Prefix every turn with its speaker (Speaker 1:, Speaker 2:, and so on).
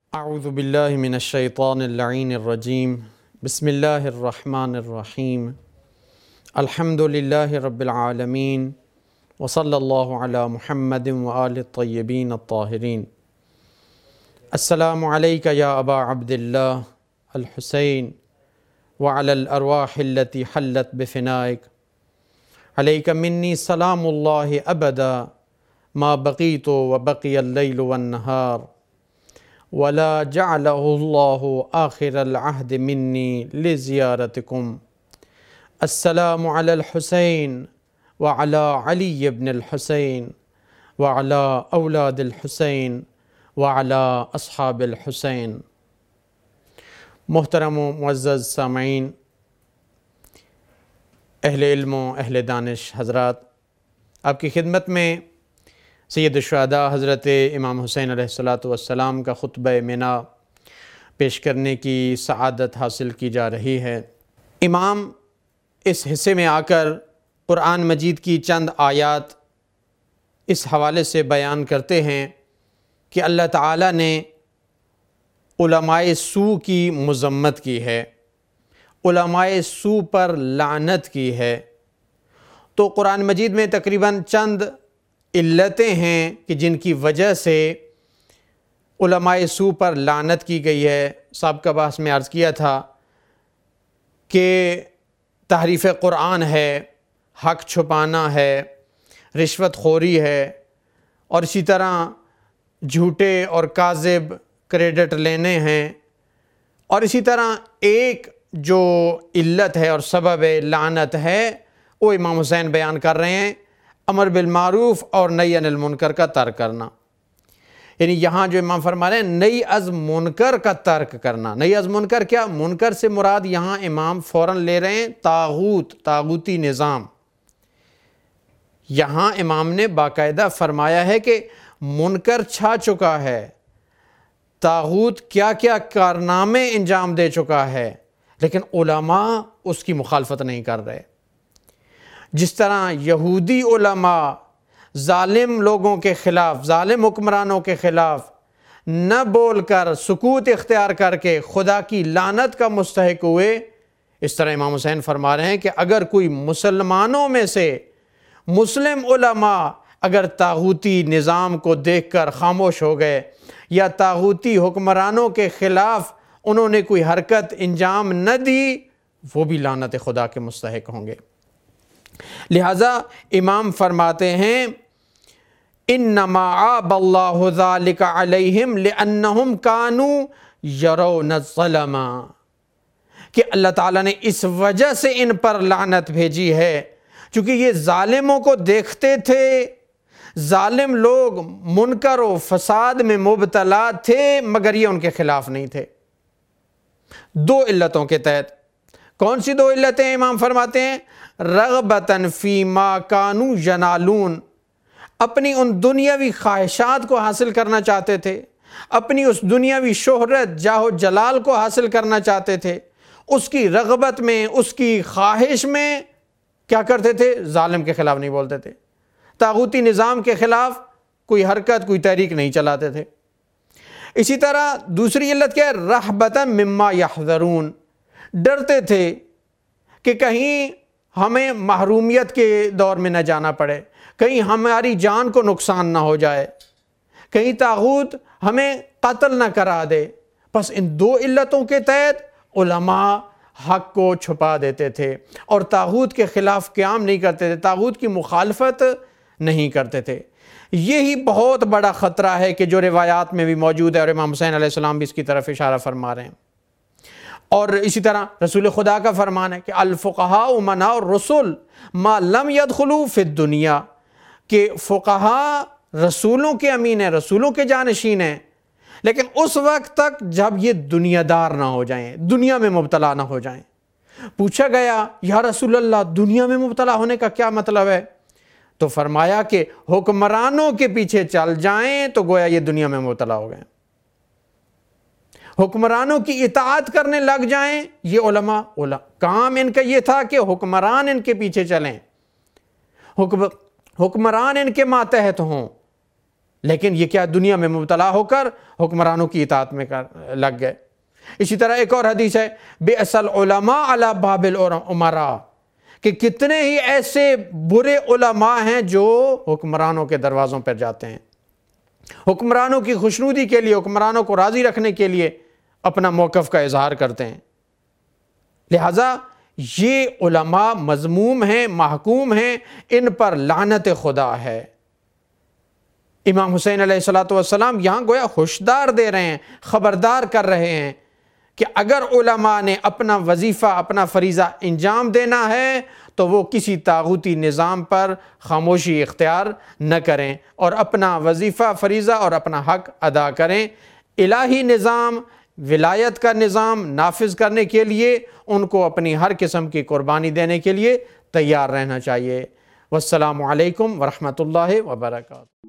Speaker 1: اعوذ باللہ من الشیطان اللعین الرجیم بسم اللہ الرحمن الرحیم الحمد للہ رب العالمین وصلی اللہ علی محمد وآل الطیبین الطاہرین۔ السلام علیک یا ابا عبداللہ الحسین وعلی الارواح التي حلت بفنائک، علیک منی سلام اللہ ابدا ما بقیت وبقی اللیل والنہار، ولا جعله الله آخر العهد مني لزيارتكم۔ السلام على الحسين وعلى علي بن الحسين وعلى أولاد الحسين وعلى أصحاب الحسين۔ محترم و معزز سامعین، اہل علم و اہل دانش حضرات، آپ کی خدمت میں سید الشہداء حضرت امام حسین علیہ السلام کا خطبہ منا پیش کرنے کی سعادت حاصل کی جا رہی ہے۔ امام اس حصے میں آ کر قرآن مجید کی چند آیات اس حوالے سے بیان کرتے ہیں کہ اللہ تعالیٰ نے علماء سوء کی مذمت کی ہے، علماء سوء پر لعنت کی ہے۔ تو قرآن مجید میں تقریباً چند علتیں ہیں کہ جن کی وجہ سے علماء سوء پر لعنت کی گئی ہے۔ سابقہ بحث میں عرض کیا تھا کہ تحریف قرآن ہے، حق چھپانا ہے، رشوت خوری ہے، اور اسی طرح جھوٹے اور کاذب کریڈٹ لینے ہیں، اور اسی طرح ایک جو علت ہے اور سبب لعنت ہے وہ امام حسین بیان کر رہے ہیں، امر بالمعروف اور نہی عن المنکر کا ترک کرنا۔ یعنی یہاں جو امام فرما رہے ہیں نہی از منکر کا ترک کرنا۔ نہی از منکر کیا؟ منکر سے مراد یہاں امام فوراً لے رہے ہیں طاغوتی نظام۔ یہاں امام نے باقاعدہ فرمایا ہے کہ منکر چھا چکا ہے، طاغوت کیا کیا کارنامے انجام دے چکا ہے، لیکن علماء اس کی مخالفت نہیں کر رہے۔ جس طرح یہودی علماء ظالم لوگوں کے خلاف، ظالم حکمرانوں کے خلاف نہ بول کر سکوت اختیار کر کے خدا کی لعنت کا مستحق ہوئے، اس طرح امام حسین فرما رہے ہیں کہ اگر کوئی مسلمانوں میں سے مسلم علماء اگر طاغوتی نظام کو دیکھ کر خاموش ہو گئے یا طاغوتی حکمرانوں کے خلاف انہوں نے کوئی حرکت انجام نہ دی، وہ بھی لعنت خدا کے مستحق ہوں گے۔ لہذا امام فرماتے ہیں انما عاب اللہ ذلک علیہم لانہم کانوا یرون الظلم، کہ اللہ تعالیٰ نے اس وجہ سے ان پر لعنت بھیجی ہے چونکہ یہ ظالموں کو دیکھتے تھے، ظالم لوگ منکر و فساد میں مبتلا تھے مگر یہ ان کے خلاف نہیں تھے۔ دو علتوں کے تحت۔ کون سی دو علتیں امام فرماتے ہیں؟ رغبتاً فیما کانوا ینالون، اپنی ان دنیاوی خواہشات کو حاصل کرنا چاہتے تھے، اپنی اس دنیاوی شہرت جاہ و جلال کو حاصل کرنا چاہتے تھے، اس کی رغبت میں، اس کی خواہش میں کیا کرتے تھے؟ ظالم کے خلاف نہیں بولتے تھے، طاغوتی نظام کے خلاف کوئی حرکت، کوئی تحریک نہیں چلاتے تھے۔ اسی طرح دوسری علت کیا ہے؟ رہبتاً مما یحذرون، ڈرتے تھے کہ کہیں ہمیں محرومیت کے دور میں نہ جانا پڑے، کہیں ہماری جان کو نقصان نہ ہو جائے، کہیں طاغوت ہمیں قتل نہ کرا دے۔ بس ان دو علتوں کے تحت علماء حق کو چھپا دیتے تھے اور طاغوت کے خلاف قیام نہیں کرتے تھے، طاغوت کی مخالفت نہیں کرتے تھے۔ یہی بہت بڑا خطرہ ہے کہ جو روایات میں بھی موجود ہے، اور امام حسین علیہ السلام بھی اس کی طرف اشارہ فرما رہے ہیں۔ اور اسی طرح رسول خدا کا فرمان ہے کہ الفقہاء امناء الرسل ما لم يدخلوا فی الدنیا، کہ فقہاء رسولوں کے امین ہیں، رسولوں کے جانشین ہیں، لیکن اس وقت تک جب یہ دنیا دار نہ ہو جائیں، دنیا میں مبتلا نہ ہو جائیں۔ پوچھا گیا یا رسول اللہ دنیا میں مبتلا ہونے کا کیا مطلب ہے؟ تو فرمایا کہ حکمرانوں کے پیچھے چل جائیں تو گویا یہ دنیا میں مبتلا ہو گئے، حکمرانوں کی اطاعت کرنے لگ جائیں۔ یہ علماء کام ان کا یہ تھا کہ حکمران ان کے پیچھے چلیں، حکمران ان کے ماتحت ہوں، لیکن یہ کیا دنیا میں مبتلا ہو کر حکمرانوں کی اطاعت میں لگ گئے۔ اسی طرح ایک اور حدیث ہے بئس العلماء علی باب الامراء، کہ کتنے ہی ایسے برے علماء ہیں جو حکمرانوں کے دروازوں پر جاتے ہیں، حکمرانوں کی خوشنودی کے لیے، حکمرانوں کو راضی رکھنے کے لیے اپنا موقف کا اظہار کرتے ہیں۔ لہٰذا یہ علماء مذموم ہیں، محکوم ہیں، ان پر لعنت خدا ہے۔ امام حسین علیہ السلام یہاں گویا ہوشدار دے رہے ہیں، خبردار کر رہے ہیں کہ اگر علماء نے اپنا وظیفہ، اپنا فریضہ انجام دینا ہے تو وہ کسی طاغوتی نظام پر خاموشی اختیار نہ کریں اور اپنا وظیفہ، فریضہ اور اپنا حق ادا کریں۔ الہی نظام، ولایت کا نظام نافذ کرنے کے لیے ان کو اپنی ہر قسم کی قربانی دینے کے لیے تیار رہنا چاہیے۔ والسلام علیکم ورحمۃ اللہ وبرکاتہ۔